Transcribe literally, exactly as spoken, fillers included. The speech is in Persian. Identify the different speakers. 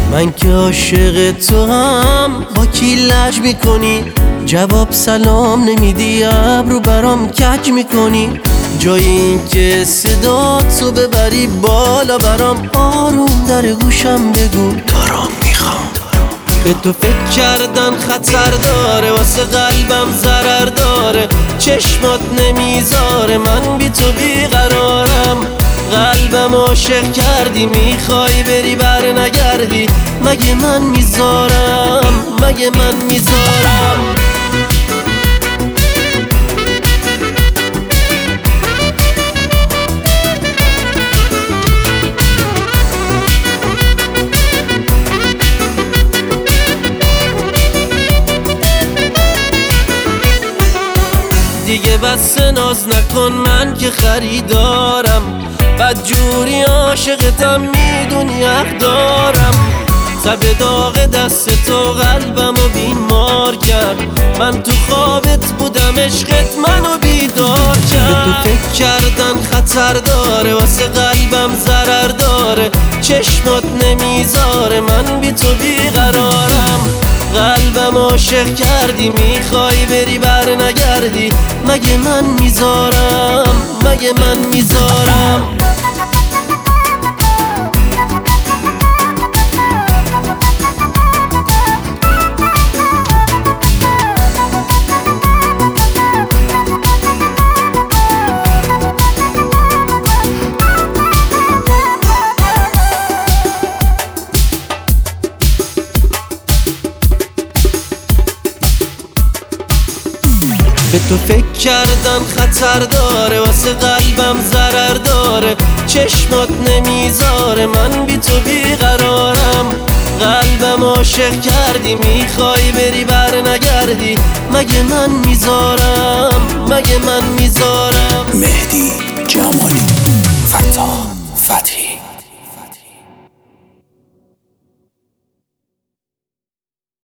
Speaker 1: من که عاشق تو هم با کی لج میکنی؟ جواب سلام نمیدی، ابرو برام کج میکنی. جای این که صدا تو ببری بالا برام، آروم در گوشم بگو دارم میخوام. به تو فکر کردن خطر داره، واسه قلبم ضرر داره. چشمات نمیذاره من بی تو بیقرارم. قلبم عاشق کردی، میخوای بری بر نگردی. مگه من میذارم، مگه من میذارم. دیگه بس ناز نکن، من که خریدارم. بد جوری عاشقتم، میدونی حق دارم. تب داغ دست تو قلبمو بیمار کرد. من تو خوابت بودم، عشقت منو بیدار کرد. به تو فکر کردن خطر داره، واسه قلبم ضرر داره. چشمات نمیذاره من بی تو بیقرارم. قلبم عاشق کردی، میخوای بری بر نگردی. مگه من میذارم، مگه من میذارم. به تو فکر کردن خطر داره، واسه قلبم ضرر داره. چشمات نمیذاره من بی تو بیقرارم. قلبم عاشق کردی، میخوای بری بر نگردی. مگه من میذارم، مگه من میذارم.
Speaker 2: مهدی جمالی.